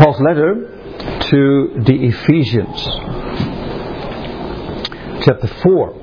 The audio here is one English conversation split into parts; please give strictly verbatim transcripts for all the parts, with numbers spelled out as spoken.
Paul's letter to the Ephesians, chapter four.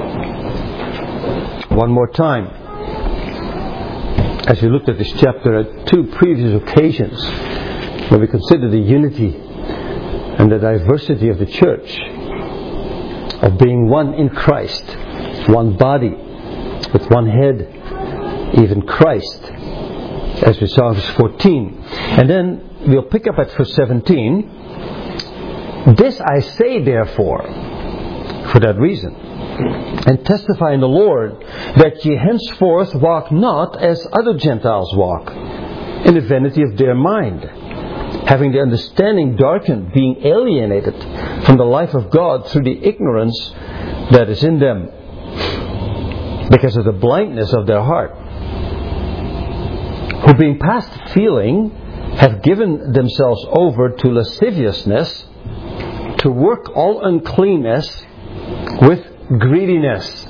One more time. As we looked at this chapter at two previous occasions, where we considered the unity and the diversity of the church, of being one in Christ, one body, with one head, even Christ, as we saw in verse fourteen. And then we'll pick up at verse seventeen. This I say therefore, for that reason, and testify in the Lord, that ye henceforth walk not as other Gentiles walk, in the vanity of their mind, having the understanding darkened, being alienated from the life of God through the ignorance that is in them, because of the blindness of their heart, who being past feeling have given themselves over to lasciviousness, to work all uncleanness with greediness.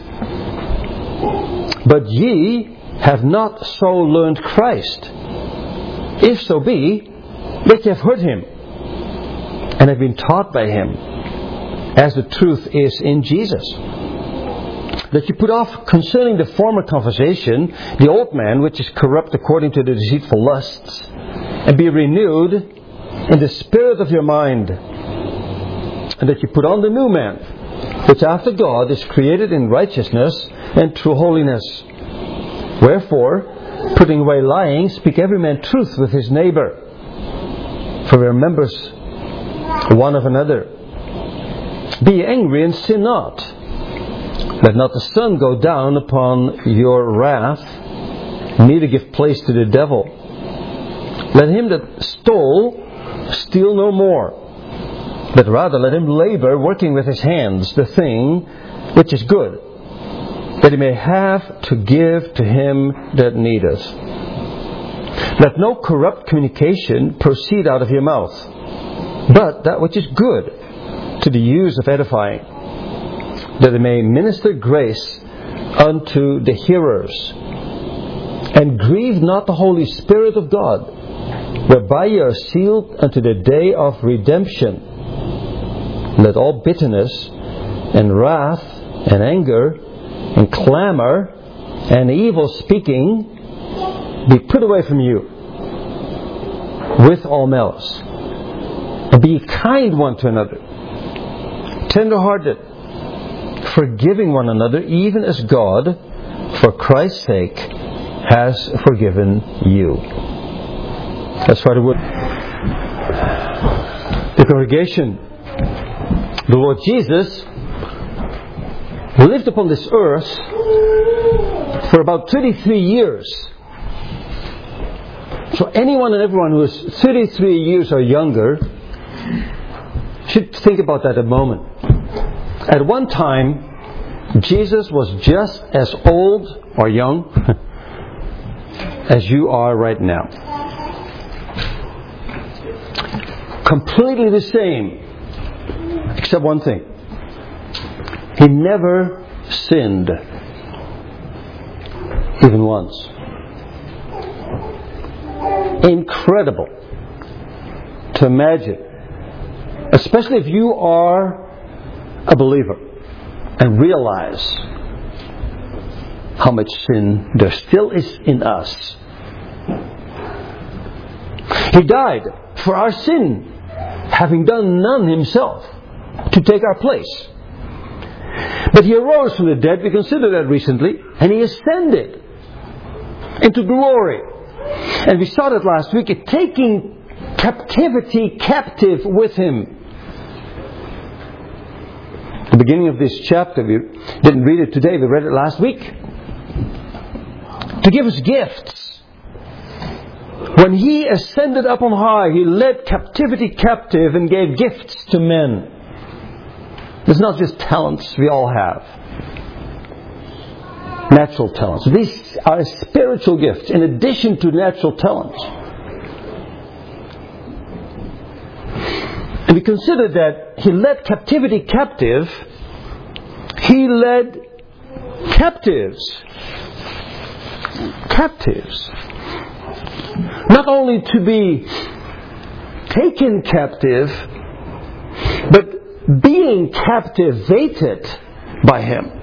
But ye have not so learned Christ, if so be that ye have heard Him, and have been taught by Him, as the truth is in Jesus. That you put off concerning the former conversation the old man which is corrupt according to the deceitful lusts, and be renewed in the spirit of your mind, and that you put on the new man, which after God is created in righteousness and true holiness. Wherefore, putting away lying, speak every man truth with his neighbour, for we are members one of another. Be angry and sin not. Let not the sun go down upon your wrath, neither give place to the devil. Let him that stole steal no more, but rather let him labour, working with his hands the thing which is good, that he may have to give to him that needeth. Let no corrupt communication proceed out of your mouth, but that which is good, to the use of edifying, that it may minister grace unto the hearers. And grieve not the Holy Spirit of God, whereby ye are sealed unto the day of redemption. Let all bitterness and wrath and anger and clamour and evil speaking be put away from you, with all malice. And be kind one to another, tender-hearted, forgiving one another, even as God, for Christ's sake, has forgiven you. That's why the word. The congregation, the Lord Jesus, lived upon this earth for about thirty-three years. So anyone and everyone who is thirty-three years or younger should think about that a moment. At one time, Jesus was just as old or young as you are right now. Completely the same, except one thing. He never sinned, even once. Incredible to imagine, especially if you are a believer and realize how much sin there still is in us. He died for our sin, having done none Himself, to take our place. But He arose from the dead, we considered that recently, and He ascended into glory. And we saw that last week, taking captivity captive with Him. The beginning of this chapter, we didn't read it today, we read it last week. To give us gifts. When He ascended up on high, He led captivity captive and gave gifts to men. It's not just talents we all have. Natural talents. These are spiritual gifts in addition to natural talents. And we consider that He led captivity captive. He led captives. Captives. Not only to be taken captive, but being captivated by Him.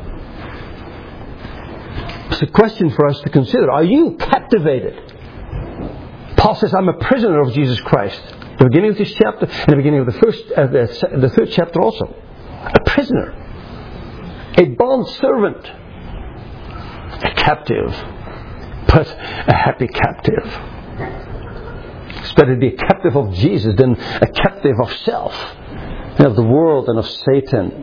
It's a question for us to consider. Are you captivated? Paul says, I'm a prisoner of Jesus Christ. At the beginning of this chapter, and the beginning of the first, uh, the, the third chapter also. A prisoner. A bond servant. A captive. But a happy captive. It's better to be a captive of Jesus than a captive of self, and of the world and of Satan.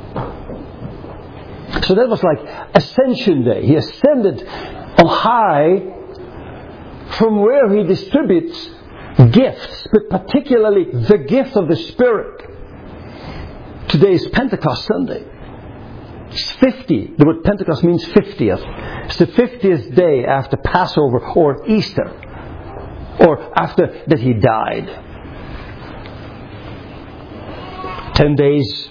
So that was like Ascension Day. He ascended on high from where He distributes gifts, but particularly the gift of the Spirit. Today is Pentecost Sunday. It's fifty. The word Pentecost means fiftieth. It's the fiftieth day after Passover or Easter, or after that He died. Ten days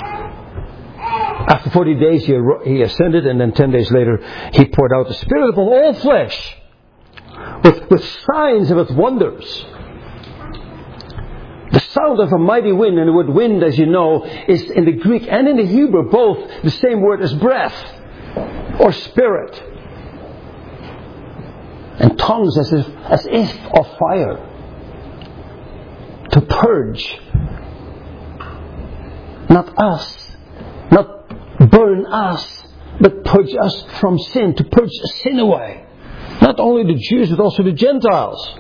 after forty days He, he ascended, and then ten days later He poured out the Spirit upon all flesh, with, with signs and with wonders. The sound of a mighty wind, and the word wind, as you know, is in the Greek and in the Hebrew both the same word as breath or spirit. And tongues as if, as if of fire, to purge not us, not burn us, but purge us from sin, to purge sin away. Not only the Jews, but also the Gentiles.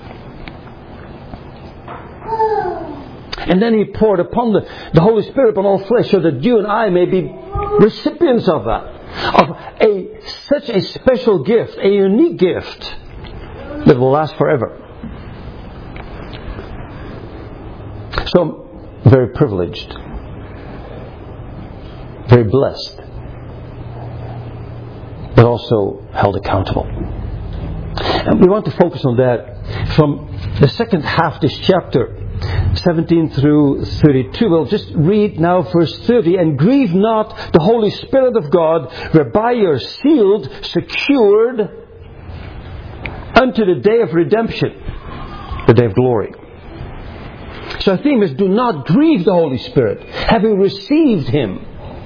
And then He poured upon the, the Holy Spirit upon all flesh, so that you and I may be recipients of that. Of a such a special gift, a unique gift, that will last forever. So I'm very privileged, very blessed, but also held accountable. And we want to focus on that from the second half of this chapter, seventeen through thirty-two. We'll just read now verse thirty. And grieve not the Holy Spirit of God, whereby you are sealed, secured unto the day of redemption, the day of glory. So our theme is, do not grieve the Holy Spirit, having received Him.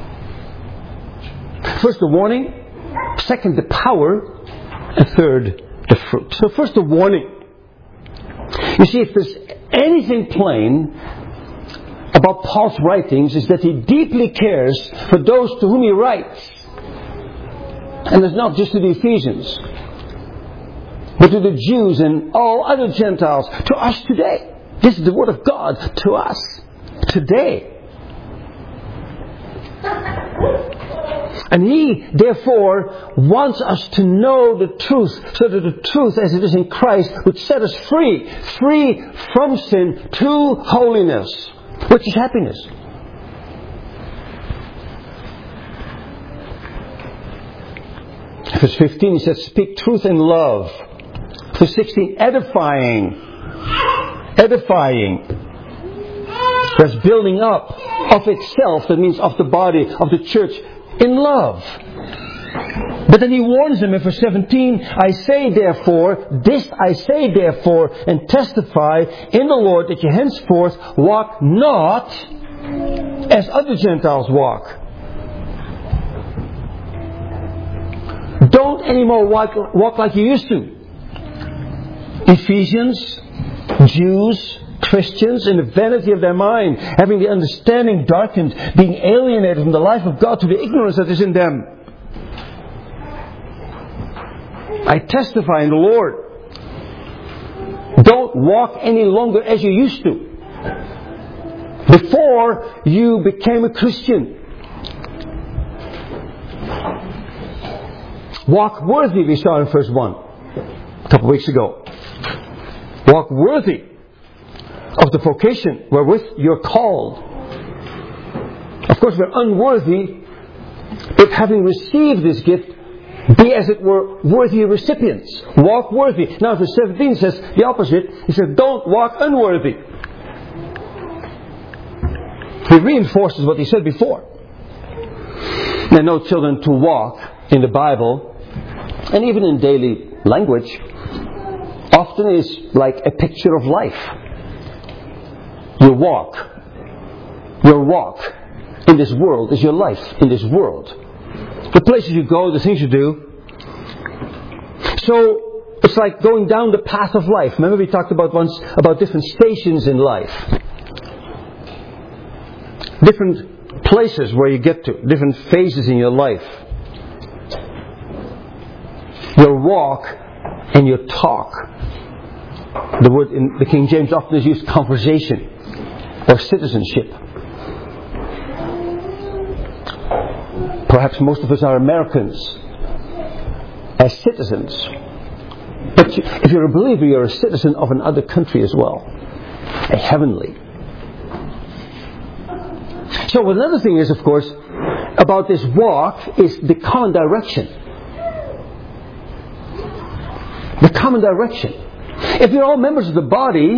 First the warning, second the power, and third the fruit. So first the warning. You see, if there's anything plain about Paul's writings, is that he deeply cares for those to whom he writes. And it's not just to the Ephesians, but to the Jews and all other Gentiles, to us today. This is the Word of God to us today. And He, therefore, wants us to know the truth, so that the truth as it is in Christ would set us free, free from sin to holiness, which is happiness. Verse fifteen, he says, speak truth in love. Verse sixteen, edifying. Edifying. That's building up of itself, that means of the body, of the church, in love. But then he warns them in verse seventeen, I say therefore, this I say therefore, and testify in the Lord that you henceforth walk not as other Gentiles walk. Don't anymore walk, walk like you used to. Ephesians, Jews, Christians, in the vanity of their mind, having the understanding darkened, being alienated from the life of God to the ignorance that is in them. I testify in the Lord. Don't walk any longer as you used to, before you became a Christian. Walk worthy, we saw in verse one a couple of weeks ago. Walk worthy of the vocation wherewith you're called. Of course, we're unworthy, but having received this gift, be as it were worthy recipients. Walk worthy. Now, verse seventeen says the opposite. He says, don't walk unworthy. He reinforces what he said before. Now, note, children, to walk in the Bible, and even in daily language, often is like a picture of life. Your walk, your walk in this world is your life in this world. The places you go, the things you do. So, it's like going down the path of life. Remember we talked about once about different stations in life. Different places where you get to. Different phases in your life. Your walk and your talk. The word in the King James often is used conversation or citizenship. Perhaps most of us are Americans as citizens. But if you're a believer, you're a citizen of another country as well. A heavenly. So another thing is, of course, about this walk is the common direction. The common direction. If you're all members of the body,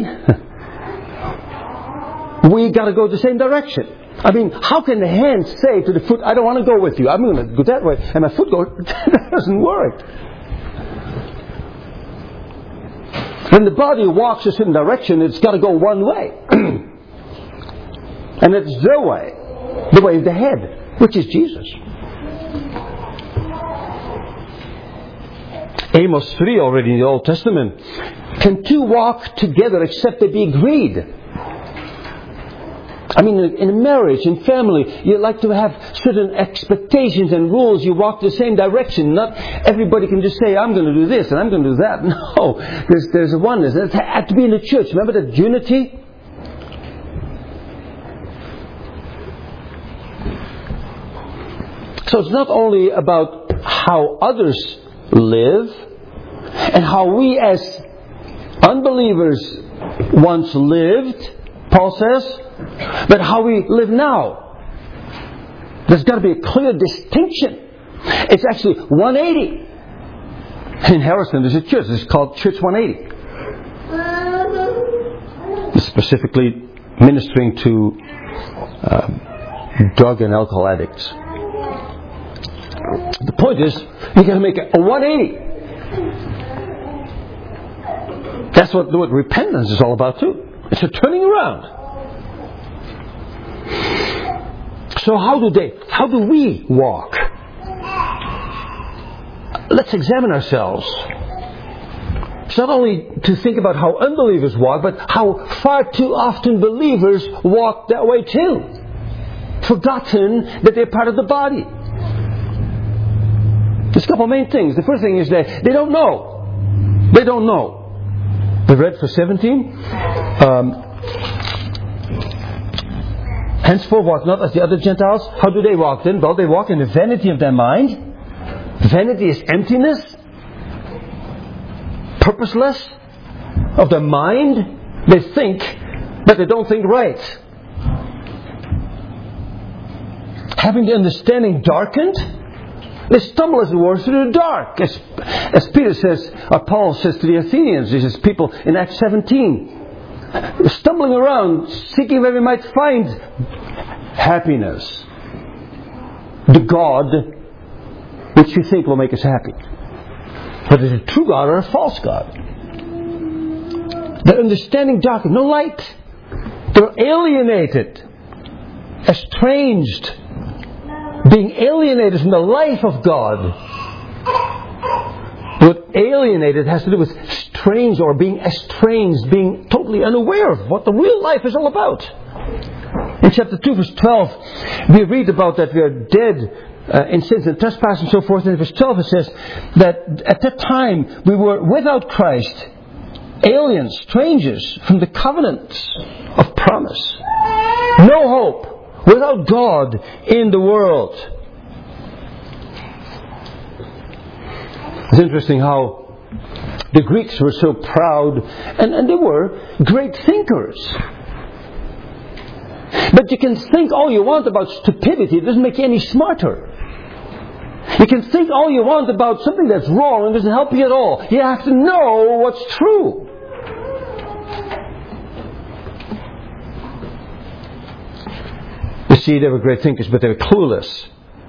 we got to go the same direction. I mean, how can the hand say to the foot, I don't want to go with you, I'm going to go that way, and my foot goes, that doesn't work. When the body walks a certain direction, it's got to go one way. And it's the way. The way of the head, which is Jesus. Amos three already in the Old Testament. Can two walk together except they be agreed? I mean, in a marriage, in family, you like to have certain expectations and rules. You walk the same direction. Not everybody can just say, I'm going to do this and I'm going to do that. No, there's, there's a oneness. It had to be in the church. Remember that unity? So it's not only about how others live and how we as unbelievers once lived, Paul says, but how we live now. There's got to be a clear distinction. It's actually one eighty. In Harrison there's a church. It's called Church one eighty. It's specifically ministering to uh, drug and alcohol addicts. The point is, you got to make a one eighty. That's what, what repentance is all about too. It's a turning around. So how do they, how do we walk? Let's examine ourselves. It's not only to think about how unbelievers walk, but how far too often believers walk that way too. Forgotten that they're part of the body. There's a couple of main things. The first thing is that they don't know. They don't know. We read verse seventeen. Um, Henceforth walk not as the other Gentiles. How do they walk then? Well, they walk in the vanity of their mind. Vanity is emptiness. Purposeless of their mind. They think, but they don't think right. Having the understanding darkened, they stumble as it were through the dark. As, as Peter says, or Paul says to the Athenians, these is people in Acts seventeen. Stumbling around, seeking where we might find happiness. The God which we think will make us happy. But is it a true God or a false God? Their understanding darkened, no light. They're alienated, estranged, being alienated from the life of God. What alienated has to do with strange or being estranged, being totally unaware of what the real life is all about. In chapter two, verse twelve, we read about that we are dead uh, in sins and trespass and so forth. And in verse twelve it says that at that time we were without Christ, aliens, strangers from the covenant of promise. No hope, without God in the world. It's interesting how the Greeks were so proud, and, and they were great thinkers. But you can think all you want about stupidity, it doesn't make you any smarter. You can think all you want about something that's wrong and doesn't help you at all. You have to know what's true. You see, they were great thinkers, but they were clueless.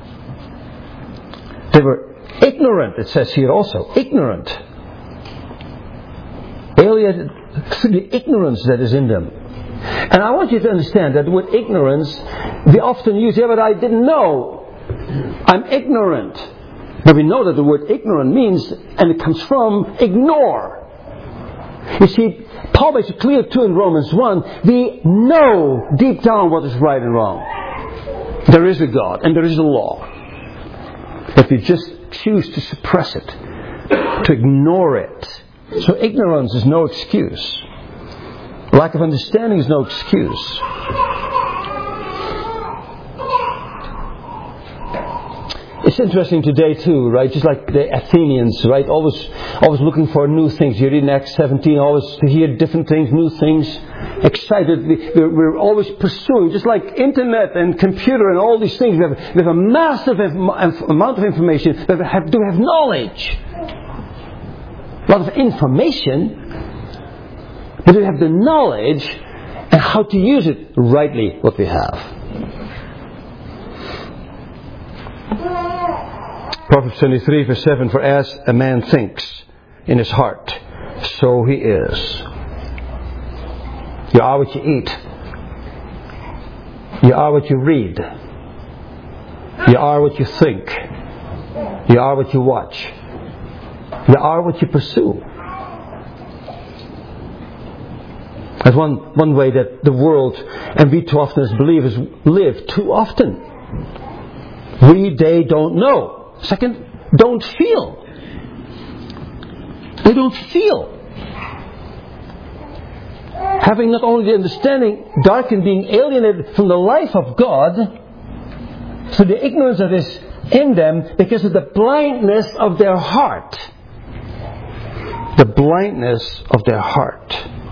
They were ignorant, it says here also. Ignorant. Alienated through the ignorance that is in them. And I want you to understand that with ignorance, we often use, yeah, but I didn't know. I'm ignorant. But we know that the word ignorant means, and it comes from, ignore. You see, Paul makes it clear too in Romans one, we know deep down what is right and wrong. There is a God and there is a law. But we just choose to suppress it, to ignore it. So ignorance is no excuse. Lack of understanding is no excuse. It's interesting today too, right? Just like the Athenians, right? Always, always looking for new things. You read in Acts seventeen, always to hear different things, new things. Excited. We're, we're always pursuing, just like internet and computer and all these things. We have, we have a massive amount of information. We have, do have knowledge. A lot of information. But we have the knowledge and how to use it rightly, what we have. Proverbs twenty-three verse seven, for as a man thinks in his heart, so he is. You are what you eat. You are what you read. You are what you think. You are what you watch. You are what you pursue. That's one, one way that the world, and we too often as believers, live too often. We, they don't know. Second, don't feel. They don't feel. Having not only the understanding darkened, being alienated from the life of God, through the ignorance that is in them because of the blindness of their heart. The blindness of their heart.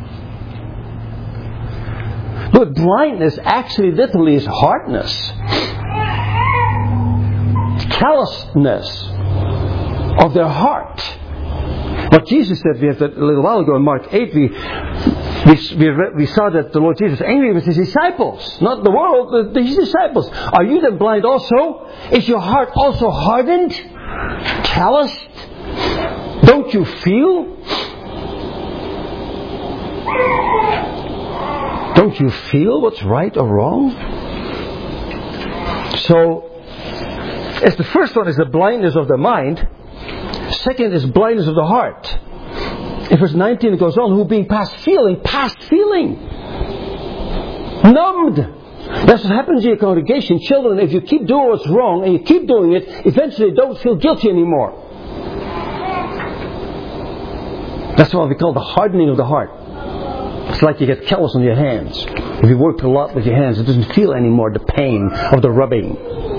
Look, blindness actually literally is hardness. Callousness of their heart. What Jesus said, we had that a little while ago in Mark eight, we we, we, read, we saw that the Lord Jesus was angry with His disciples, not the world, but His disciples. Are you then blind also? Is your heart also hardened? Calloused? Don't you feel? Don't you feel what's right or wrong? So, as the first one is the blindness of the mind, second is blindness of the heart. In verse nineteen it goes on, who being past feeling, past feeling, numbed. That's what happens in your congregation. Children, if you keep doing what's wrong and you keep doing it, eventually don't feel guilty anymore. That's what we call the hardening of the heart. It's like you get callus on your hands. If you work a lot with your hands, it doesn't feel anymore the pain of the rubbing.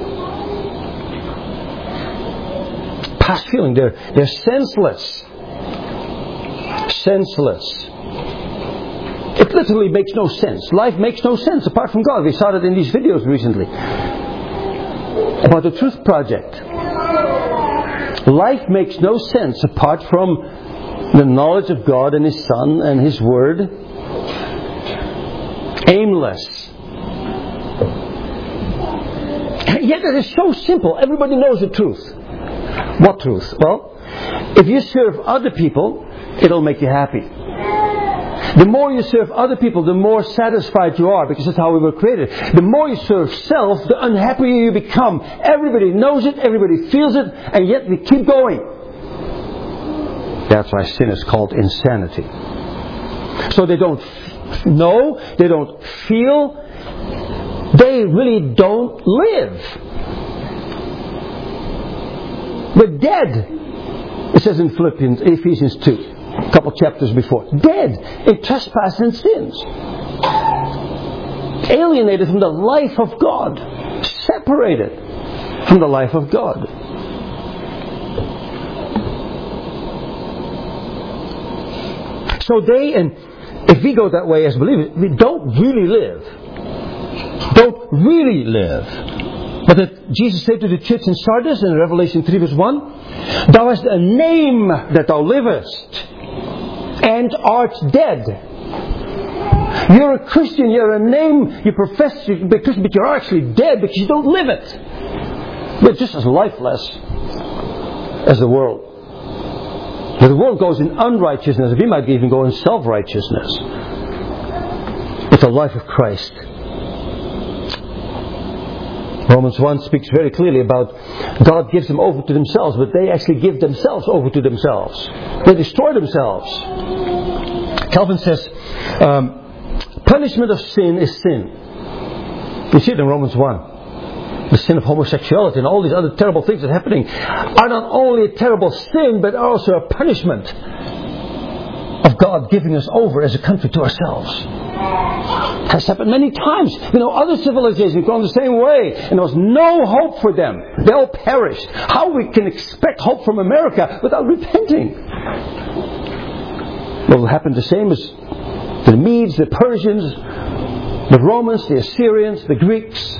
Past feeling, they're, they're senseless. Senseless. It literally makes no sense. Life makes no sense apart from God. We saw that in these videos recently about the Truth Project. Life makes no sense apart from the knowledge of God and His Son and His Word. Aimless. Yet it is so simple. Everybody knows the truth. What truth? Well, if you serve other people, it'll make you happy. The more you serve other people, the more satisfied you are, because that's how we were created. The more you serve self, the unhappier you become. Everybody knows it, everybody feels it, and yet we keep going. That's why sin is called insanity. So they don't know, they don't feel, they really don't live. We're dead. It says in Philippians, Ephesians two, a couple chapters before. Dead in trespass and sins. Alienated from the life of God. Separated from the life of God. So they, and if we go that way as believers, we don't really live. Don't really live. But that Jesus said to the church in Sardis in Revelation three verse one, thou hast a name that thou livest, and art dead. You're a Christian, you're a name, you profess to be Christian, but you're actually dead because you don't live it. You're just as lifeless as the world. But the world goes in unrighteousness, we might even go in self-righteousness. with the life of Christ. Romans one speaks very clearly about God gives them over to themselves, but they actually give themselves over to themselves. They destroy themselves. Calvin says, um, punishment of sin is sin. You see it in Romans one. The sin of homosexuality and all these other terrible things that are happening are not only a terrible sin, but are also a punishment of God giving us over as a country to ourselves. It has happened many times. You know, other civilizations have gone the same way, and there was no hope for them. They all perished. How we can expect hope from America without repenting? Well, it will happen the same as the Medes, the Persians, the Romans, the Assyrians, the Greeks.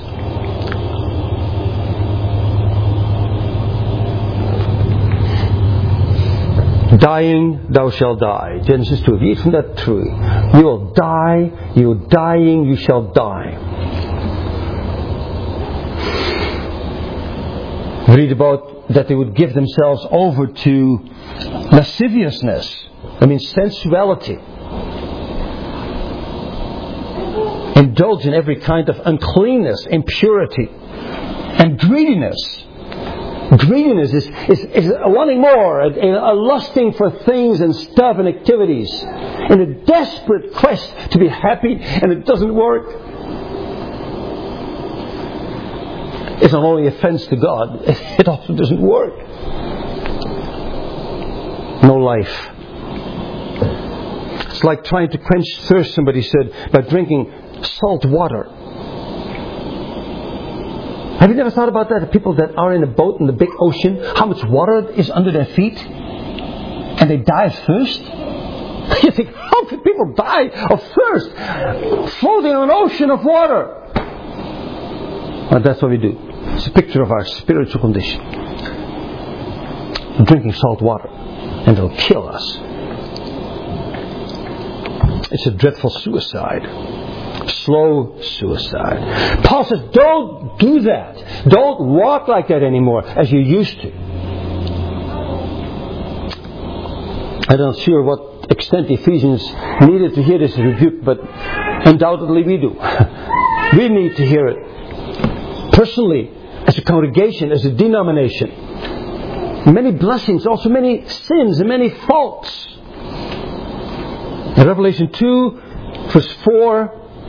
Dying, thou shalt die. Genesis two. If you eat from that tree, you will die. You dying, you shall die. We read about that they would give themselves over to lasciviousness. I mean sensuality. Indulge in every kind of uncleanness, impurity, and greediness. Greediness is, is, is a wanting more, a, a lusting for things and stuff and activities, in a desperate quest to be happy, and it doesn't work. It's not only offense to God, it also doesn't work. No life. It's like trying to quench thirst, somebody said, by drinking salt water. Have you never thought about that? The people that are in a boat in the big ocean, how much water is under their feet? And they die of thirst? You think, how could people die of thirst? Floating on an ocean of water. Well, that's what we do. It's a picture of our spiritual condition. Drinking salt water. And it'll kill us. It's a dreadful suicide. Slow suicide. Paul says, don't do that. Don't walk like that anymore as you used to. I'm not sure what extent Ephesians needed to hear this rebuke, but undoubtedly we do. We need to hear it. Personally, as a congregation, as a denomination. Many blessings, also many sins and many faults. In Revelation two, verse four,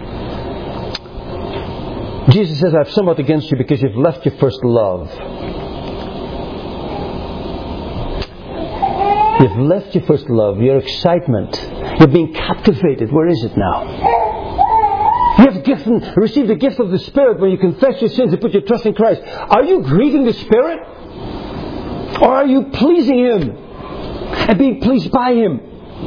Jesus says, I have somewhat against you because you've left your first love. You've left your first love, your excitement. You're being captivated. Where is it now? You have given, received the gift of the Spirit when you confess your sins and put your trust in Christ. Are you grieving the Spirit? Or are you pleasing Him and being pleased by Him?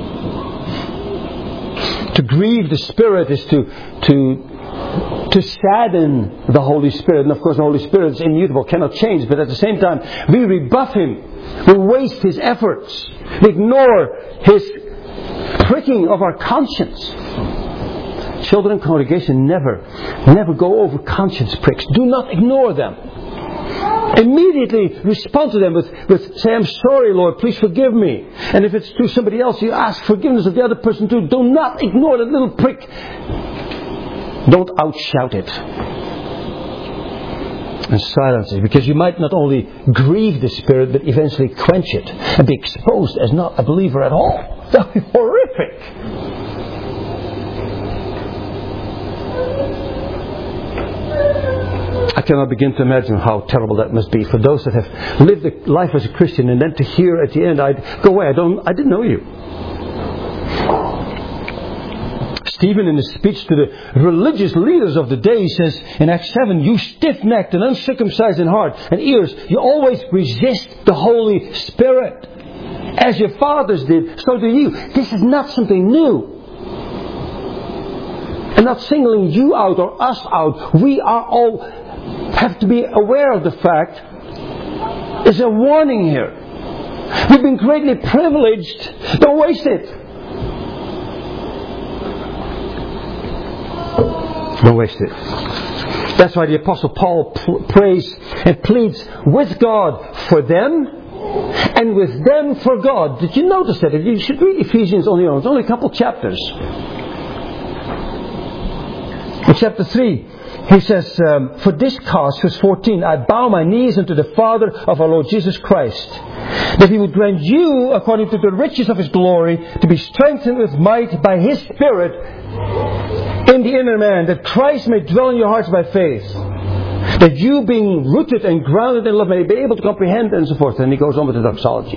To grieve the Spirit is to to to sadden the Holy Spirit. And of course the Holy Spirit is immutable, cannot change. But at the same time, we rebuff Him. We waste His efforts. We ignore His pricking of our conscience. Children in congregation never, never go over conscience pricks. Do not ignore them. Immediately respond to them with, with say, I'm sorry, Lord, please forgive me. And if it's to somebody else, you ask forgiveness of the other person too. Do not ignore that little prick. Don't outshout it. And silence it. Because you might not only grieve the Spirit, but eventually quench it. And be exposed as not a believer at all. That would be horrific. I cannot begin to imagine how terrible that must be for those that have lived a life as a Christian, and then to hear at the end, I'd go away, I don't, I didn't know you. Stephen, in his speech to the religious leaders of the day, he says in Acts seven, you stiff-necked and uncircumcised in heart and ears, you always resist the Holy Spirit. As your fathers did, so do you. This is not something new. And not singling you out or us out. We are all have to be aware of the fact. There's a warning here. We've been greatly privileged. Don't waste it. Don't waste it. That's why the Apostle Paul prays and pleads with God for them and with them for God. Did you notice that? You should read Ephesians on your own. It's only a couple chapters. In chapter three, he says, um, for this cause, verse fourteen, I bow my knees unto the Father of our Lord Jesus Christ, that He would grant you, according to the riches of His glory, to be strengthened with might by His Spirit in the inner man, that Christ may dwell in your hearts by faith, that you, being rooted and grounded in love, may be able to comprehend, and so forth. And he goes on with the doxology.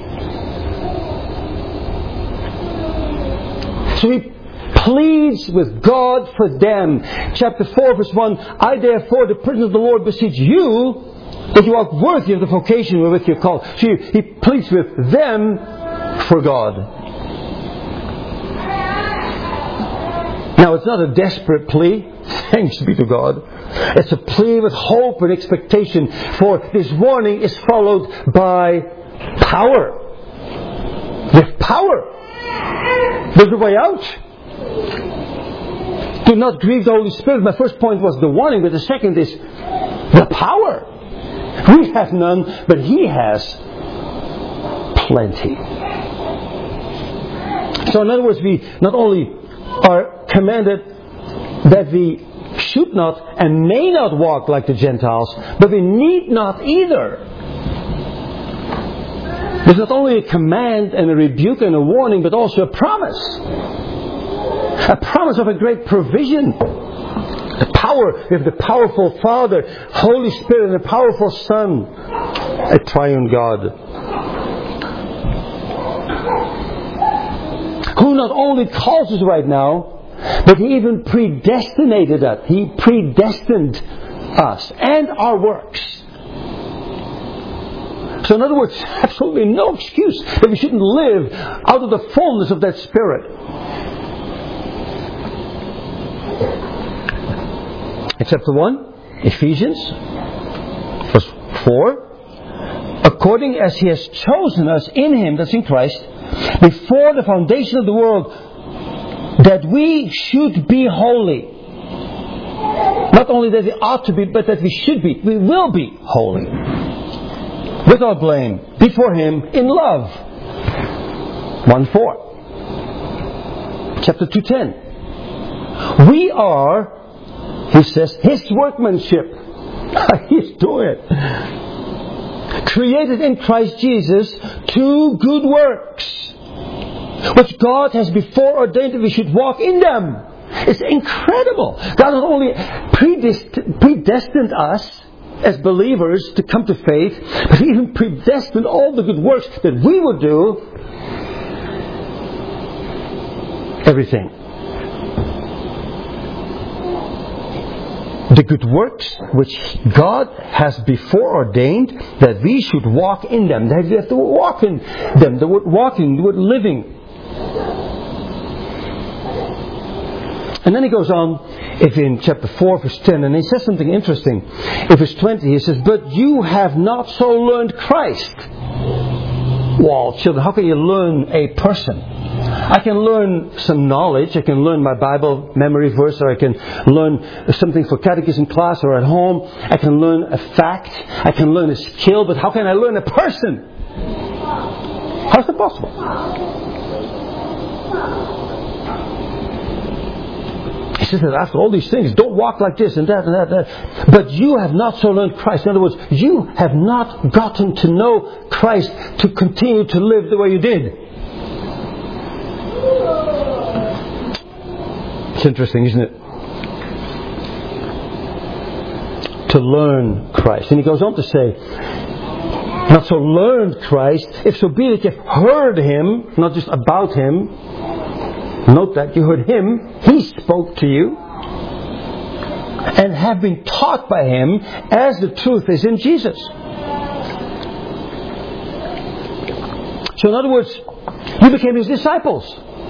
So he pleads with God for them. Chapter four, verse one, I therefore, the prisoner of the Lord, beseech you that you are worthy of the vocation wherewith you are called. So he, he pleads with them for God. Now, it's not a desperate plea. Thanks be to God. It's a plea with hope and expectation, for this warning is followed by power. With power. There's a way out. Do not grieve the Holy Spirit. My first point was the warning, but the second is the power. We have none, but He has plenty. So in other words, we not only are commanded that we should not and may not walk like the Gentiles, but we need not either. There's not only a command and a rebuke and a warning, but also a promise. A promise of a great provision. The power, we have the powerful Father, Holy Spirit, and a powerful Son, a triune God, who not only calls us right now, but He even predestinated us. He predestined us and our works. So in other words, absolutely no excuse that we shouldn't live out of the fullness of that Spirit. In chapter one, Ephesians, verse four, according as He has chosen us in Him, that's in Christ, before the foundation of the world, that we should be holy. Not only that we ought to be, but that we should be. We will be holy. Without blame. Before Him in love. one four. Chapter two ten. We are, He says, His workmanship. He's doing it. Created in Christ Jesus to good works, which God has before ordained that we should walk in them. It's incredible. God not only predest- predestined us as believers to come to faith, but He even predestined all the good works that we would do. Everything. The good works which God has before ordained that we should walk in them. That we have to walk in them. The word walking, the word living. And then he goes on, if in chapter four, verse ten, and he says something interesting. In verse twenty, he says, but you have not so learned Christ. Well, children, how can you learn a person? I can learn some knowledge. I can learn my Bible memory verse, or I can learn something for catechism class or at home. I can learn a fact. I can learn a skill. But how can I learn a person? How's that possible? He says that after all these things, don't walk like this and that and that and that. But you have not so learned Christ. In other words, you have not gotten to know Christ to continue to live the way you did. It's interesting, isn't it? To learn Christ. And he goes on to say, not so learned Christ, if so be that you've heard Him, not just about Him. Note that you heard Him, He spoke to you, and have been taught by Him as the truth is in Jesus. So in other words, you became His disciples.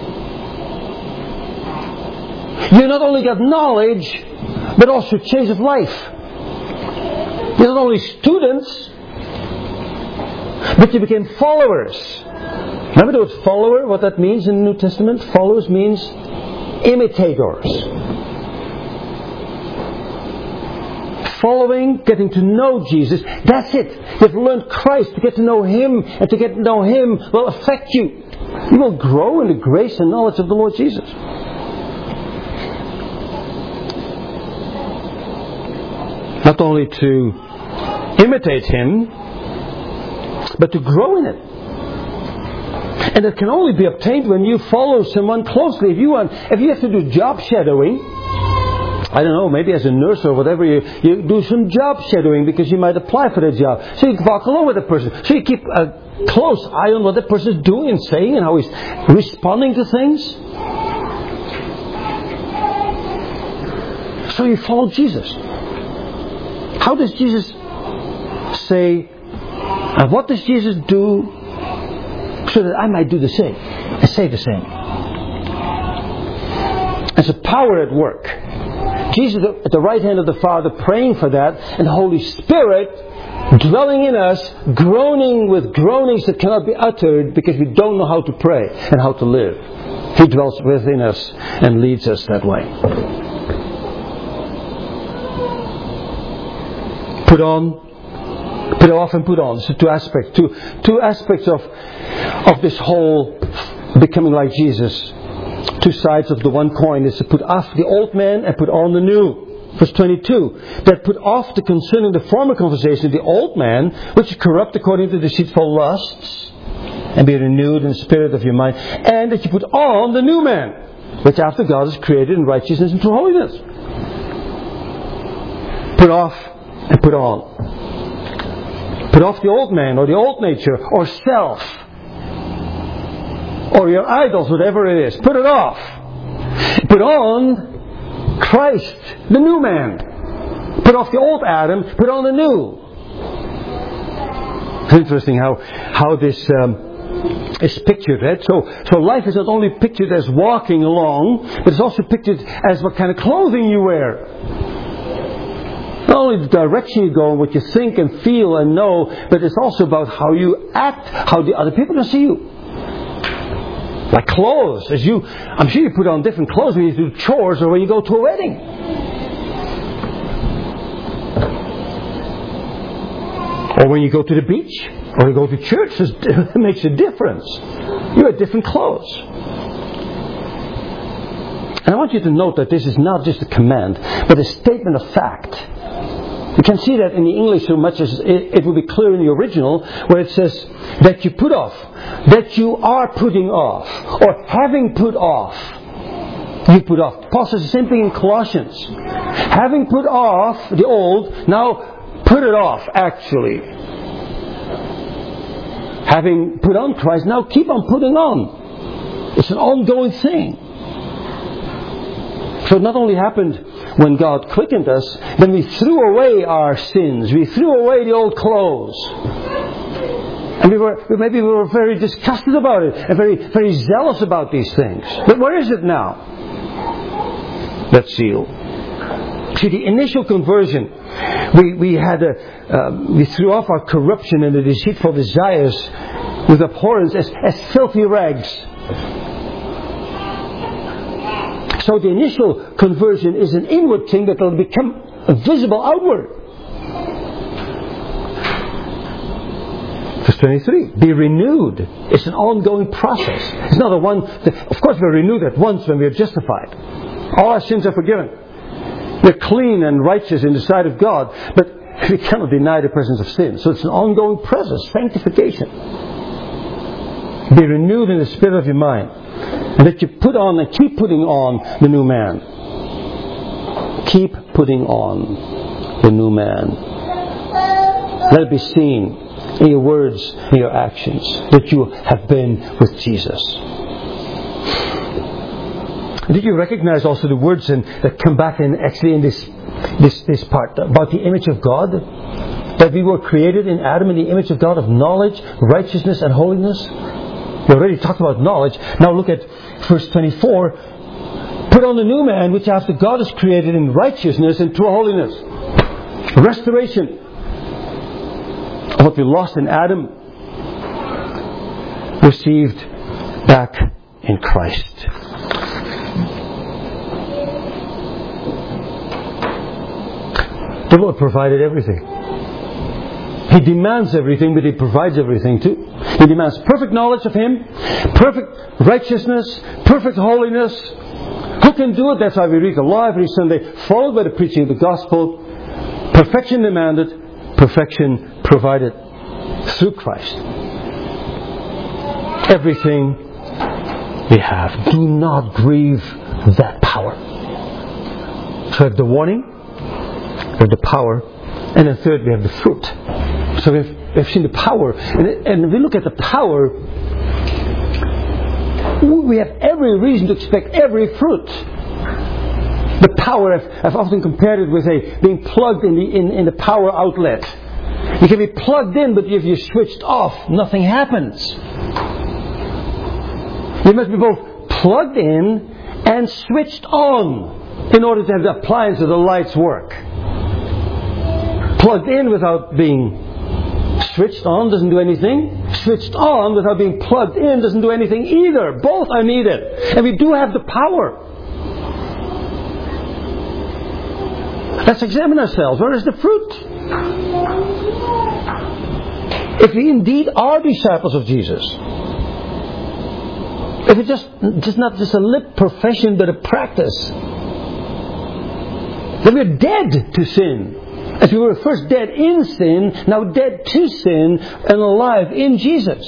You not only got knowledge, but also change of life. You're not only students, but you became followers. Remember the word follower, what that means in the New Testament? Followers means imitators. Following, getting to know Jesus, that's it. You've learned Christ. To get to know Him, and to get to know Him will affect you. You will grow in the grace and knowledge of the Lord Jesus. Not only to imitate Him, but to grow in it. And it can only be obtained when you follow someone closely. If you want, if you have to do job shadowing, I don't know, maybe as a nurse or whatever, you, you do some job shadowing because you might apply for that job. So you walk along with the person. So you keep a close eye on what that person is doing and saying and how he's responding to things. So you follow Jesus. How does Jesus say, and what does Jesus do so that I might do the same and say the same? There's a power at work. Jesus at the right hand of the Father praying for that, and the Holy Spirit dwelling in us, groaning with groanings that cannot be uttered because we don't know how to pray and how to live. He dwells within us and leads us that way. Put on, put off and put on. So two aspects, two, two aspects of, of this whole becoming like Jesus. Two sides of the one coin is to put off the old man and put on the new. Verse twenty-two, that put off the concerning the former conversation of the old man, which is corrupt according to deceitful lusts, and be renewed in the spirit of your mind, and that you put on the new man, which after God is created in righteousness and true holiness. Put off and put on. Put off the old man, or the old nature, or self, or your idols, whatever it is. Put it off. Put on Christ, the new man. Put off the old Adam, put on the new. It's interesting how how this um, is pictured, right? So, so life is not only pictured as walking along, but it's also pictured as what kind of clothing you wear. Not only the direction you go, what you think and feel and know, but it's also about how you act, how the other people can see you. Like clothes, as you, I'm sure you put on different clothes when you do chores or when you go to a wedding. Or when you go to the beach, or you go to church, it makes a difference. You wear different clothes. And I want you to note that this is not just a command, but a statement of fact. You can see that in the English so much as it, it will be clear in the original, where it says that you put off, that you are putting off, or having put off, you put off. Paul says the same thing in Colossians. Having put off the old, now put it off, actually. Having put on Christ, now keep on putting on. It's an ongoing thing. So it not only happened when God quickened us, then we threw away our sins. We threw away the old clothes. And we were, maybe we were very disgusted about it and very, very zealous about these things. But where is it now? That seal. See, the initial conversion, we, we had a, um, we threw off our corruption and the deceitful desires with abhorrence as, as filthy rags. So the initial conversion is an inward thing that will become visible outward. Verse twenty-three, be renewed. It's an ongoing process. It's not a one, that, of course we're renewed at once when we are justified. All our sins are forgiven. We're clean and righteous in the sight of God, but we cannot deny the presence of sin. So it's an ongoing process, sanctification. Be renewed in the spirit of your mind. And that you put on and keep putting on the new man. Keep putting on the new man. Let it be seen in your words, in your actions, that you have been with Jesus. Did you recognize also the words in, that come back in actually in this, this this part about the image of God? That we were created in Adam in the image of God, of knowledge, righteousness and holiness. We already talked about knowledge. Now look at verse twenty-four. Put on the new man, which after God is created in righteousness and true holiness. Restoration of what we lost in Adam, received back in Christ. The Lord provided everything. He demands everything, but He provides everything too. He demands perfect knowledge of Him, perfect righteousness, perfect holiness. Who can do it? That's why we read the law every Sunday, followed by the preaching of the gospel. Perfection demanded, perfection provided through Christ. Everything we have. Do not grieve that power. So we have the warning, we have the power, and then third we have the fruit. So we've, we've seen the power, and, and if we look at the power, we have every reason to expect every fruit. The power, I've, I've often compared it with a being plugged in the in, in the power outlet. You can be plugged in, but if you're switched off, nothing happens. You must be both plugged in and switched on in order to have the appliance of the lights work. Plugged in without being switched on doesn't do anything. Switched on without being plugged in doesn't do anything either. Both are needed. And we do have the power. Let's examine ourselves. Where is the fruit? If we indeed are disciples of Jesus, if it's just, just not just a lip profession but a practice, then we're dead to sin. As we were first dead in sin, now dead to sin and alive in Jesus.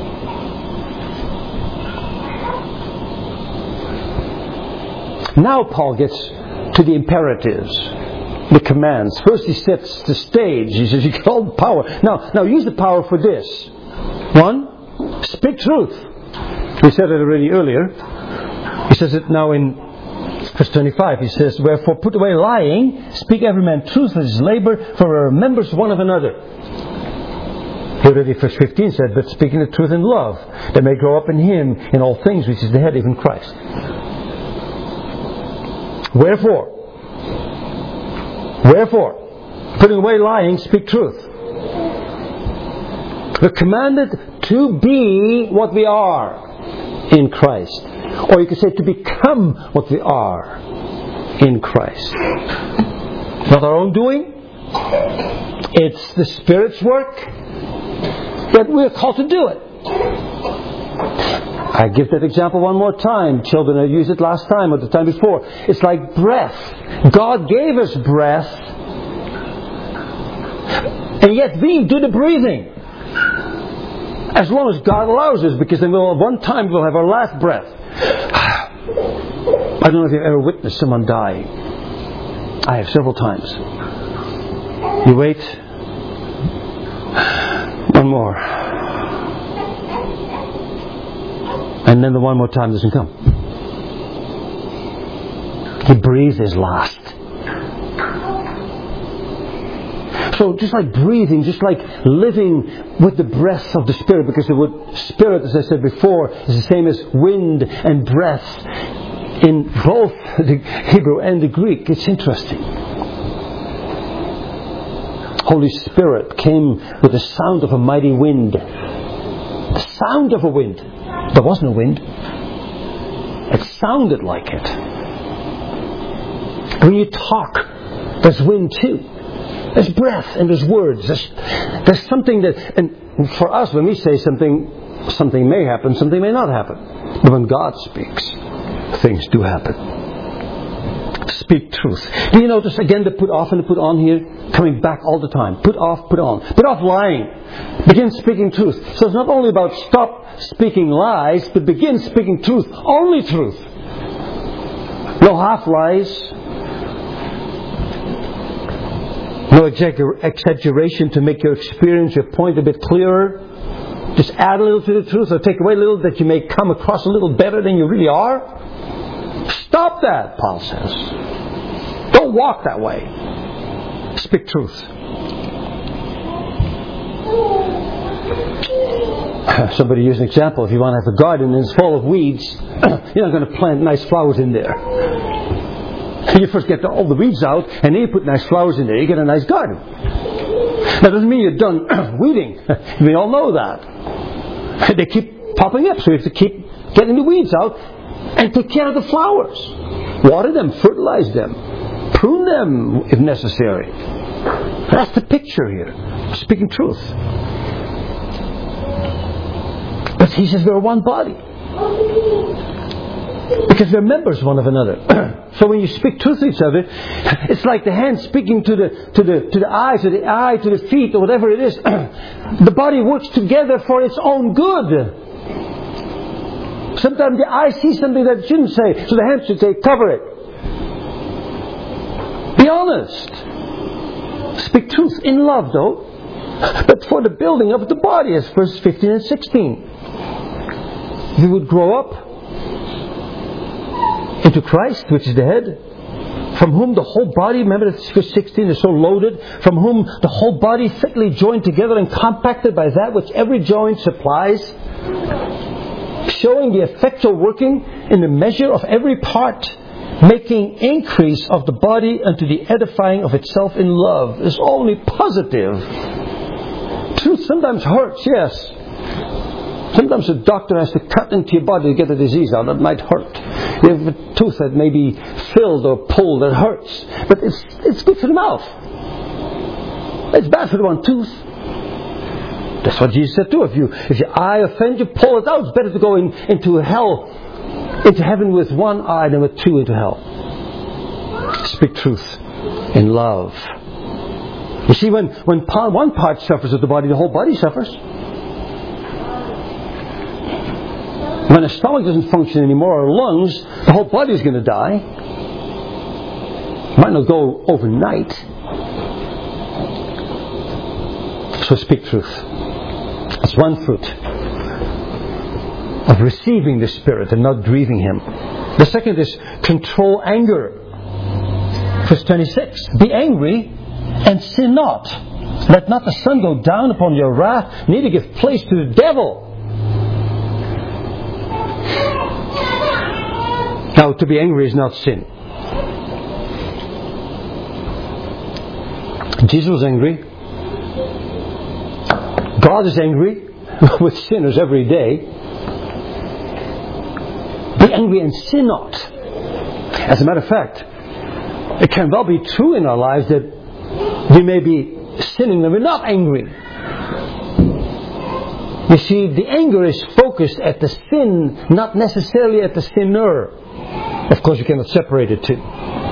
Now Paul gets to the imperatives, the commands. First he sets the stage. He says you get all the power. Now, now use the power for this. One, speak truth. We said it already earlier. He says it now in verse twenty-five. He says, wherefore put away lying, speak every man truth with his labour, for we are members one of another. He already verse fifteen said, but speaking the truth in love, that may grow up in him in all things, which is the head, even Christ. Wherefore, wherefore, putting away lying, speak truth. We're commanded to be what we are in Christ. Or you could say to become what we are in Christ. It's not our own doing. It's the Spirit's work. But we're called to do it. I give that example one more time. Children, I used it last time or the time before. It's like breath. God gave us breath. And yet we do the breathing. As long as God allows us, because then we'll, one time we'll have our last breath. I don't know if you've ever witnessed someone die. I have several times. You wait. One more. And then the one more time doesn't come. He breathes his last. So just like breathing, just like living with the breath of the Spirit, because the word Spirit, as I said before, is the same as wind and breath in both the Hebrew and the Greek. It's interesting. Holy Spirit came with the sound of a mighty wind. The sound of a wind. There wasn't a wind. It sounded like it. When you talk, there's wind too. There's breath and there's words. There's, there's something that, and for us, when we say something, something may happen, something may not happen. But when God speaks, things do happen. Speak truth. Do you notice again the put off and the put on here? Coming back all the time. Put off, put on. Put off lying. Begin speaking truth. So it's not only about stop speaking lies, but begin speaking truth. Only truth. No half lies. No exaggeration to make your experience, your point a bit clearer. Just add a little to the truth or take away a little that you may come across a little better than you really are. Stop that, Paul says. Don't walk that way. Speak truth. Somebody used an example. If you want to have a garden and it's full of weeds, you're not going to plant nice flowers in there. You first get all the weeds out, and then you put nice flowers in there. You get a nice garden. That doesn't mean you're done weeding. We all know that. They keep popping up, so you have to keep getting the weeds out and take care of the flowers. Water them, fertilize them, prune them if necessary. That's the picture here. Speaking truth. But he says we're one body. Because they're members one of another. So when you speak truth to each other, it's like the hand speaking to the to the to the eye, to the eye, to the feet, or whatever it is. The body works together for its own good. Sometimes the eye sees something that it shouldn't say, so the hand should say, cover it. Be honest. Speak truth in love, though. But for the building of the body, as verses fifteen and sixteen. We would grow up into Christ, which is the head, from whom the whole body, remember that verse sixteen is so loaded, from whom the whole body fitly joined together and compacted by that which every joint supplies, showing the effectual working in the measure of every part, making increase of the body unto the edifying of itself in love. It's only positive. Truth sometimes hurts, yes. Sometimes a doctor has to cut into your body to get the disease out. That might hurt. You have a tooth that may be filled or pulled that hurts. But it's it's good for the mouth. It's bad for the one tooth. That's what Jesus said too. If you if your eye offends you, pull it out. It's better to go in, into hell, into heaven with one eye than with two into hell. Speak truth in love. You see, when, when one part suffers of the body, the whole body suffers. When the stomach doesn't function anymore, or lungs, the whole body is going to die. It might not go overnight. So speak truth. That's one fruit of receiving the Spirit and not grieving Him. The second is control anger. Verse twenty-six. Be angry and sin not. Let not the sun go down upon your wrath, neither give place to the devil. Now, to be angry is not sin. Jesus was angry. God is angry with sinners every day. Be angry and sin not. As a matter of fact, it can well be true in our lives that we may be sinning when we're not angry. You see, the anger is focused at the sin, not necessarily at the sinner. Of course, you cannot separate the two.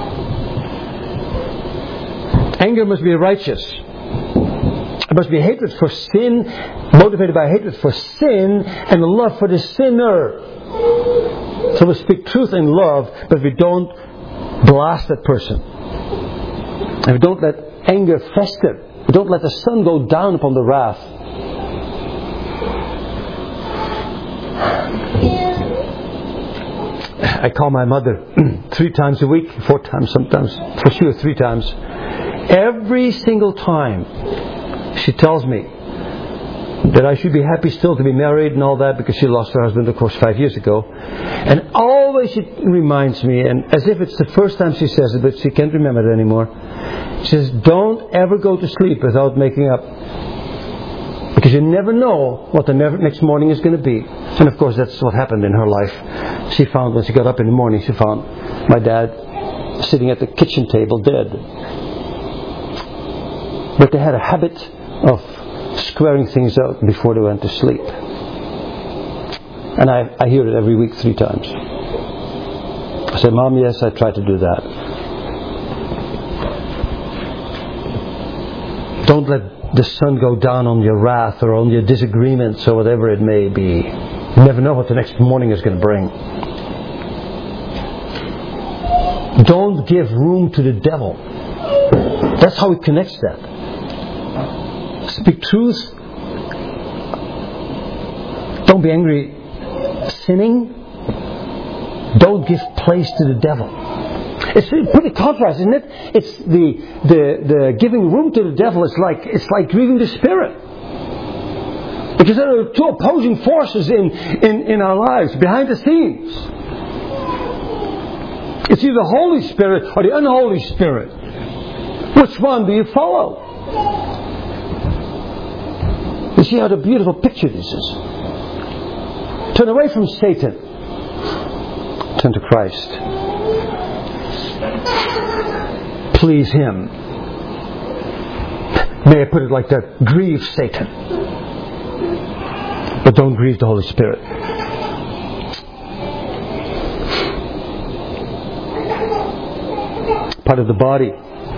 Anger must be righteous. It must be hatred for sin, motivated by hatred for sin and a love for the sinner. So we speak truth in love, but we don't blast that person. And we don't let anger fester. We don't let the sun go down upon the wrath. I call my mother three times a week, four times sometimes, for sure three times. Every single time she tells me that I should be happy still to be married and all that, because she lost her husband, of course, five years ago. And always she reminds me, and as if it's the first time she says it, but she can't remember it anymore. She says, don't ever go to sleep without making up. Because you never know what the next morning is going to be. And of course that's what happened in her life. She found, when she got up in the morning, she found my dad sitting at the kitchen table dead. But they had a habit of squaring things out before they went to sleep. And I, I hear it every week three times. I said, Mom, yes, I try to do that. Don't let the sun go down on your wrath or on your disagreements or whatever it may be. You never know what the next morning is going to bring. Don't give room to the devil. That's how he connects that. Speak truth. Don't be angry sinning. Don't give place to the devil. It's pretty contrast, isn't it? It's the the the giving room to the devil is like it's like grieving the Spirit. Because there are two opposing forces in, in, in our lives, behind the scenes. It's either the Holy Spirit or the unholy Spirit. Which one do you follow? You see what a beautiful picture this is. Turn away from Satan. Turn to Christ. Please Him. May I put it like that? Grieve Satan. But don't grieve the Holy Spirit. part of the body.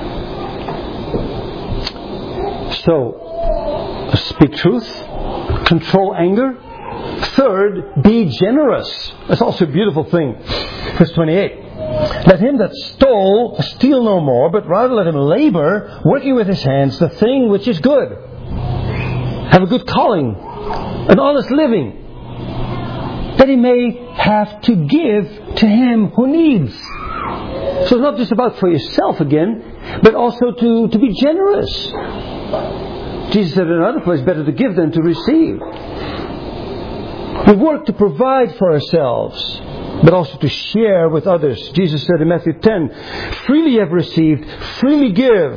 So, speak truth, control anger. Third, be generous. That's also a beautiful thing. Verse twenty-eight. Let him that stole steal no more, but rather let him labor, working with his hands, the thing which is good. Have a good calling, an honest living, that he may have to give to him who needs. So it's not just about for yourself again, but also to, to be generous. Jesus said in another place, better to give than to receive. We work to provide for ourselves, but also to share with others. Jesus said in Matthew ten, freely you have received, freely give.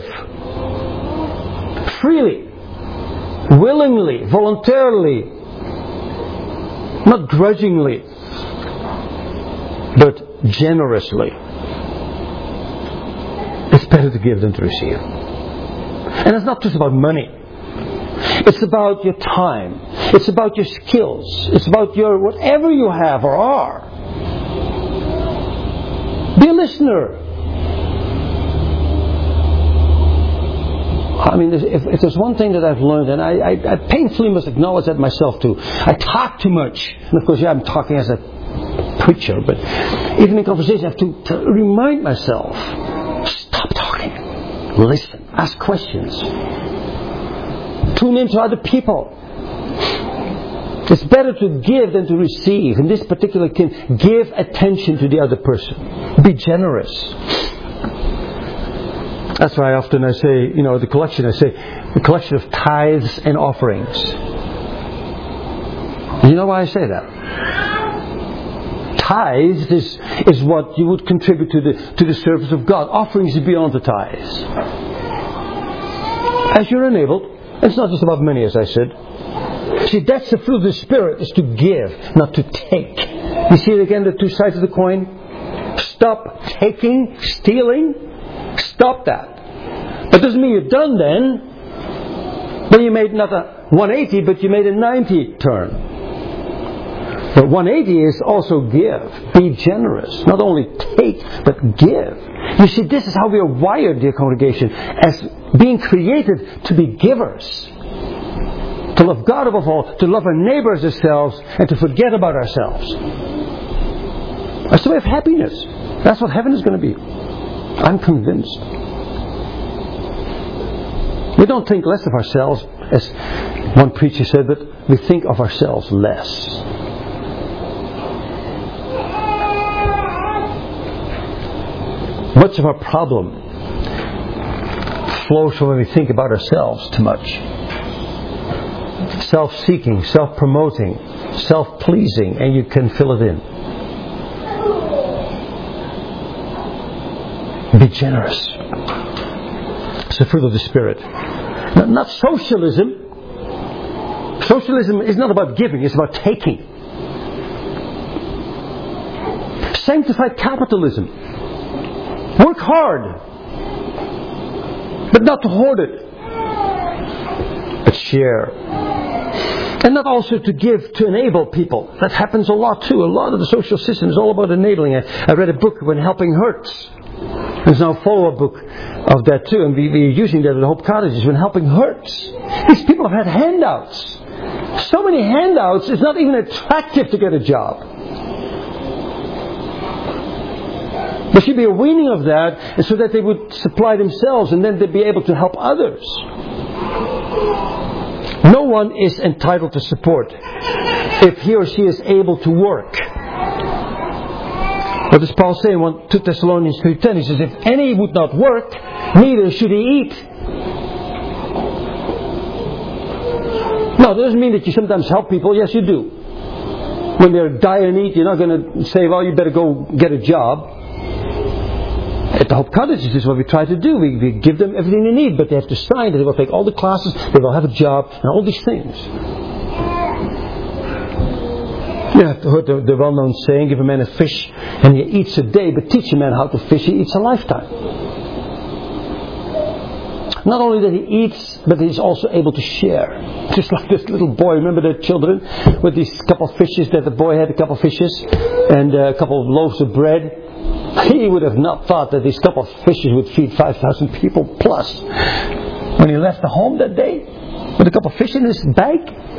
Freely, willingly, voluntarily, not grudgingly, but generously. It's better to give than to receive. And it's not just about money. It's about your time. It's about your skills. It's about your whatever you have or are. Be a listener. I mean, if, if there's one thing that I've learned, and I, I, I painfully must acknowledge that myself too, I talk too much. And of course, yeah, I'm talking as a preacher, but even in conversation, I have to, to remind myself, stop talking. Listen. Ask questions. Tune into other people. It's better to give than to receive. In this particular case, give attention to the other person. Be generous. That's why often I say, you know, the collection, I say, the collection of tithes and offerings. You know why I say that? Tithes is, is what you would contribute to the, to the service of God. Offerings is beyond the tithes. As you're enabled, it's not just about money, as I said. See, that's the fruit of the Spirit, is to give, not to take. You see it again, the two sides of the coin? Stop taking, stealing. Stop that. That doesn't mean you're done then. Then you made not a one eighty, but you made a ninety turn. But one eighty is also give. Be generous. Not only take, but give. You see, this is how we are wired, dear congregation, as being created to be givers. To love God above all, to love our neighbors as ourselves, and to forget about ourselves. That's the way of happiness. That's what heaven is going to be. I'm convinced. We don't think less of ourselves, as one preacher said, but we think of ourselves less. Much of our problem flows from when we think about ourselves too much. Self-seeking, self-promoting, self-pleasing, and you can fill it in. Be generous. It's the fruit of the Spirit. Not, not socialism. Socialism is not about giving, it's about taking. Sanctified capitalism. Work hard, but not to hoard it, but share. And not also to give to enable people. That happens a lot too. A lot of the social system is all about enabling. I, I read a book, When Helping Hurts. There's now a follow-up book of that too. And we, we're using that at the Hope Cottages. When Helping Hurts. These people have had handouts. So many handouts, it's not even attractive to get a job. There should be a weaning of that, and so that they would supply themselves and then they'd be able to help others. No one is entitled to support if he or she is able to work. What does Paul say in Second Thessalonians three ten? He says, if any would not work, neither should he eat. No, that doesn't mean that you sometimes help people. Yes, you do. When they're dire need, you're not going to say, well, you better go get a job. At the Hope Cottages, this is what we try to do. We, we give them everything they need, but they have to sign that they will take all the classes, they will have a job, and all these things. You have heard the, the well-known saying, give a man a fish and he eats a day, but teach a man how to fish, he eats a lifetime. Not only that he eats, but he's also able to share. Just like this little boy, remember the children with these couple of fishes that the boy had, a couple of fishes and a couple of loaves of bread. He would have not thought that these couple of fishes would feed five thousand people plus. When he left the home that day, with a couple of fish in his bag.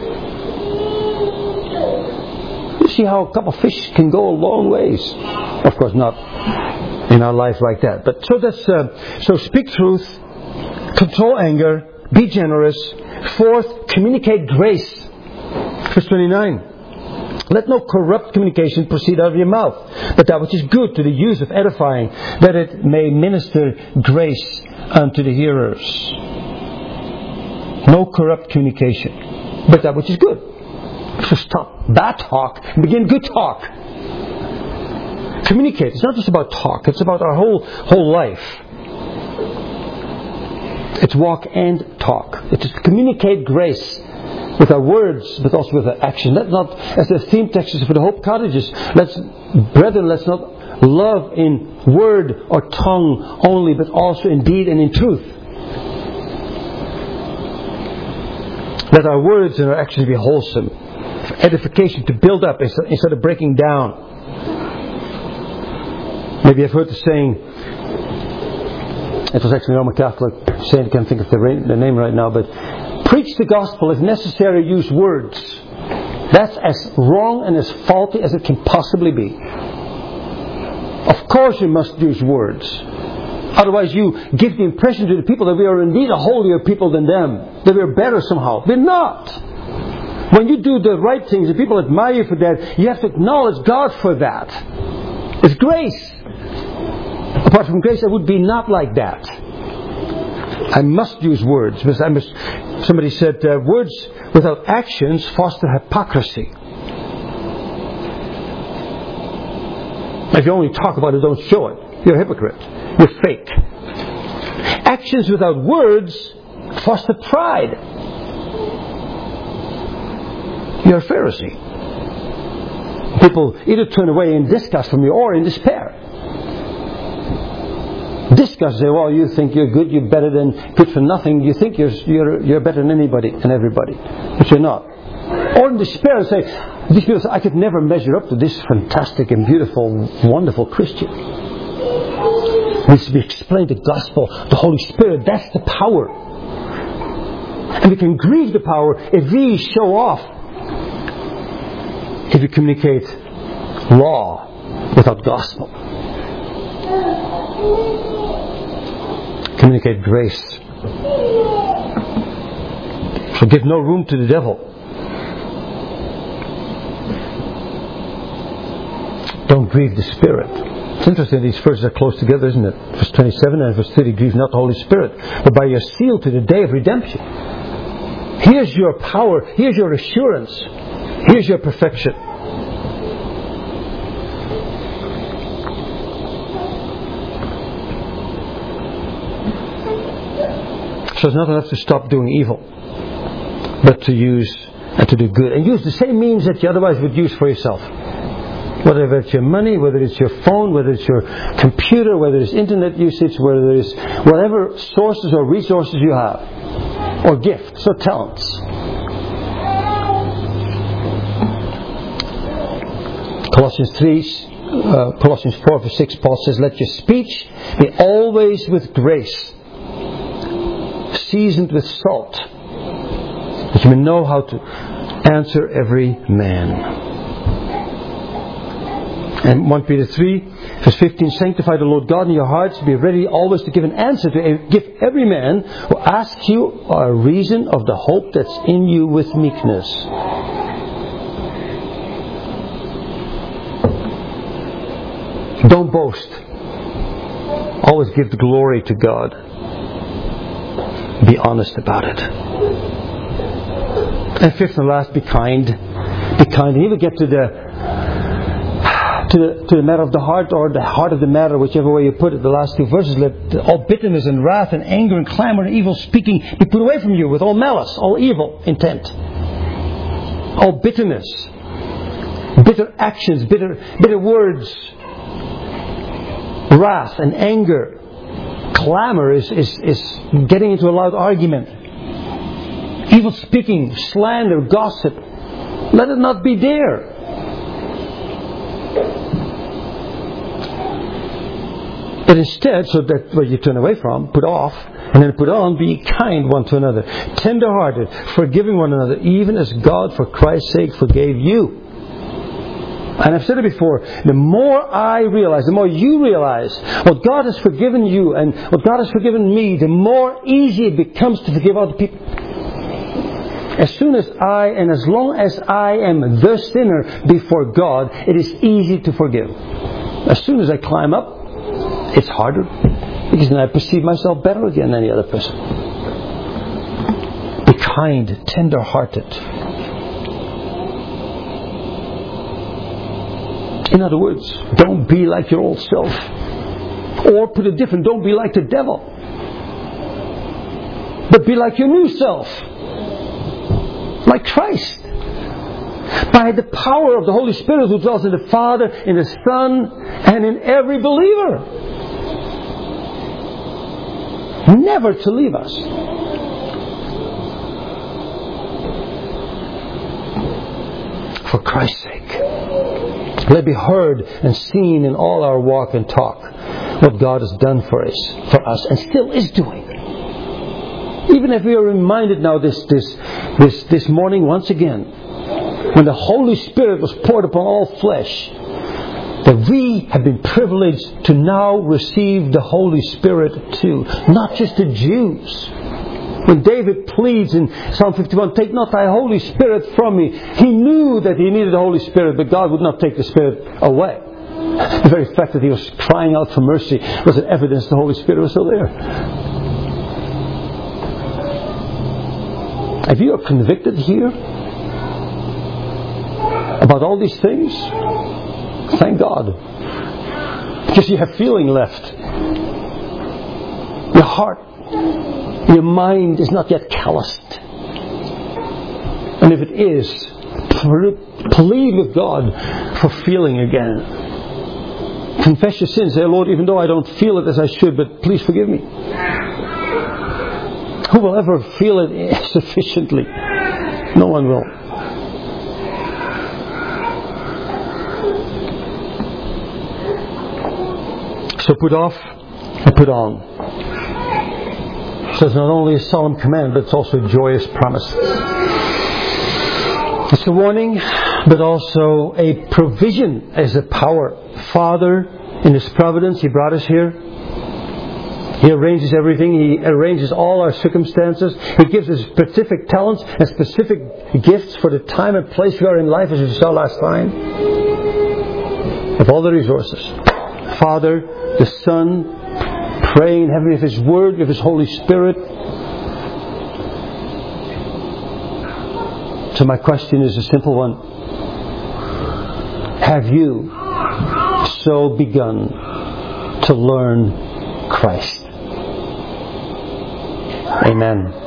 You see how a couple of fish can go a long ways. Of course, not in our life like that. But so that's uh, so speak truth, control anger, be generous. Fourth, communicate grace. Verse twenty-nine. Let no corrupt communication proceed out of your mouth, but that which is good to the use of edifying, that it may minister grace unto the hearers. No corrupt communication, but that which is good. So stop bad talk and begin good talk. Communicate. It's not just about talk. It's about our whole whole life. It's walk and talk. It's to communicate grace with our words, but also with our action. Let's not, as the theme text is for the Hope Cottages, let's, brethren, let's not love in word or tongue only, but also in deed and in truth. Let our words and our actions be wholesome, for edification, to build up instead of breaking down. Maybe you've heard the saying, it was actually a Roman Catholic saying, I can't think of the, the name right now, but preach the gospel, if necessary, use words. That's as wrong and as faulty as it can possibly be. Of course you must use words. Otherwise you give the impression to the people that we are indeed a holier people than them. That we are better somehow. We're not. When you do the right things and people admire you for that, you have to acknowledge God for that. It's grace. Apart from grace, I would be not like that. I must use words. Because I must, somebody said, uh, words without actions foster hypocrisy. If you only talk about it, don't show it. You're a hypocrite. You're fake. Actions without words foster pride. You're a Pharisee. People either turn away in disgust from you or in despair. Disgust, say, well, you think you're good, you're better than good for nothing. You think you're you're you're better than anybody and everybody, but you're not. Or in despair, say, these people say, I could never measure up to this fantastic and beautiful, wonderful Christian. It needs to be explained the gospel, the Holy Spirit. That's the power, and we can grieve the power if we show off. If we communicate law without gospel. Communicate grace. So give no room to the devil. Don't grieve the Spirit. It's interesting, these verses are close together, isn't it? Verse twenty-seven and verse thirty, grieve not the Holy Spirit, but by your seal to the day of redemption. Here's your power, here's your assurance, here's your perfection. So it's not enough to stop doing evil, but to use and to do good. And use the same means that you otherwise would use for yourself. Whether it's your money, whether it's your phone, whether it's your computer, whether it's internet usage, whether it's whatever sources or resources you have, or gifts or talents. Colossians three, uh, Colossians four verse six, Paul says, let your speech be always with grace, seasoned with salt, that you may know how to answer every man. And First Peter three verse fifteen, sanctify the Lord God in your hearts, be ready always to give an answer to give every man who asks you a reason of the hope that's in you with meekness. Don't boast. Always give the glory to God. Be honest about it. And fifth and last, be kind. Be kind. And even get to the to the to the matter of the heart, or the heart of the matter, whichever way you put it. The last two verses, let all bitterness and wrath and anger and clamor and evil speaking be put away from you with all malice, all evil intent. All bitterness, bitter actions, bitter bitter words, wrath and anger. Clamor is, is, is getting into a loud argument. Evil speaking, slander, gossip. Let it not be there. But instead, so that what you turn away from, put off, and then put on, be kind one to another, tender-hearted, forgiving one another, even as God, for Christ's sake, forgave you. And I've said it before, the more I realize, the more you realize what God has forgiven you and what God has forgiven me, the more easy it becomes to forgive other people. As soon as I, and as long as I am the sinner before God, it is easy to forgive. As soon as I climb up, it's harder, because then I perceive myself better again than any other person. Be kind, tender-hearted. In other words, don't be like your old self. Or put it different, don't be like the devil. But be like your new self. Like Christ. By the power of the Holy Spirit who dwells in the Father, in the Son, and in every believer. Never to leave us. For Christ's sake. Let it be heard and seen in all our walk and talk what God has done for us, for us and still is doing. Even if we are reminded now this, this, this, this morning once again, when the Holy Spirit was poured upon all flesh, that we have been privileged to now receive the Holy Spirit too. Not just the Jews. When David pleads in Psalm fifty-one, take not thy Holy Spirit from me. He knew that he needed the Holy Spirit, but God would not take the Spirit away. The very fact that he was crying out for mercy was an evidence the Holy Spirit was still there. If you are convicted here about all these things, thank God. Because you have feeling left. Your heart, your mind is not yet calloused. And if it is, plead with God for feeling again. Confess your sins. Say, Lord, even though I don't feel it as I should, but please forgive me. Who will ever feel it sufficiently? No one will. So put off and put on. So it's not only a solemn command, but it's also a joyous promise. It's a warning, but also a provision as a power. Father, in His providence, He brought us here. He arranges everything. He arranges all our circumstances. He gives us specific talents and specific gifts for the time and place we are in life, as we saw last time. With all the resources. Father, the Son, praying in heaven with His Word, with His Holy Spirit. So my question is a simple one. Have you so begun to learn Christ? Amen.